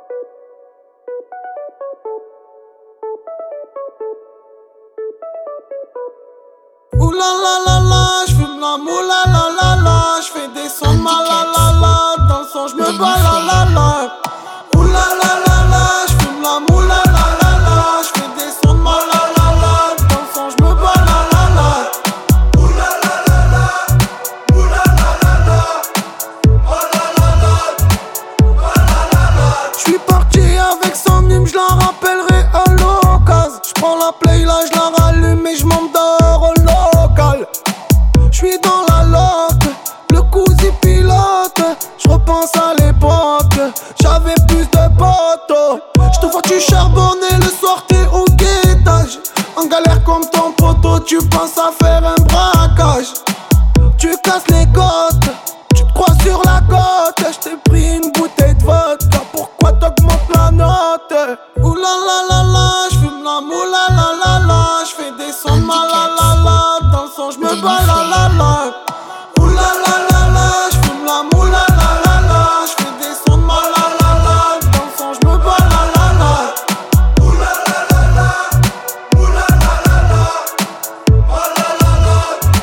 Ouh la la la la, j'fume la moula la la la, j'fais des sons de la dans le son j'me bats la la. Ouh la la la la, j'fume la moula la la, j'fais des sons de la dans le son j'me bats la. Ouh la la la la, ouh la la la la, oh la la la, oh la la la. J'suis parti avec son hymne, j'la rappellerai à l'occasion. J'prends la play là, j'la rallume et j'monte dehors au local. J'suis dans la loque, le cousin pilote. J'repense à l'époque, j'avais plus de potos. J'te vois tu charbonner le soir t'es au guettage. En galère comme ton poteau, tu penses à faire un braquage. Tu casses les côtes, tu te crois sur la côte. J't'ai pris une bouteille de vodka, pourquoi t'augmentes la note? Ouh la la la la, j'fume la moula la la la, j'fais des sons de la dans le son j'me bats la. Ouh la la la la, j'fume la moula la la la, j'fais des sons de la dans le son j'me bats la. Ouh la la la la, ouh la la la la, oh la la la,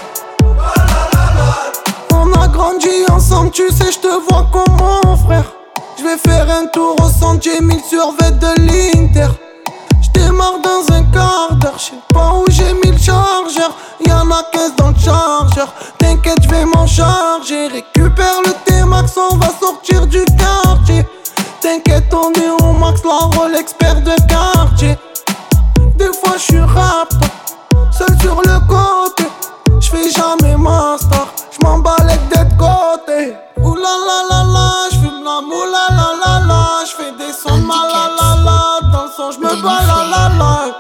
oh la la la. On a grandi ensemble, tu sais j'te vois comme mon frère. J'vais faire un tour au centre, j'ai mis le survêt de l'Inter. J'démarre dans un quart d'heure, j'sais pas où j'ai mis le chargeur. Y'en a 15 dans le chargeur, t'inquiète j'vais m'en charger. Récupère le T-Max, on va sortir du quartier. T'inquiète on est au max, la Rolex paire de quartier. Des fois j'suis rap, seul sur le côté. J'fais jamais ma star, j'm'emballe d'être côté. Ouh la la la la, j'fume la moula la la la, j'fais des sons de la dans le son j'me bats la.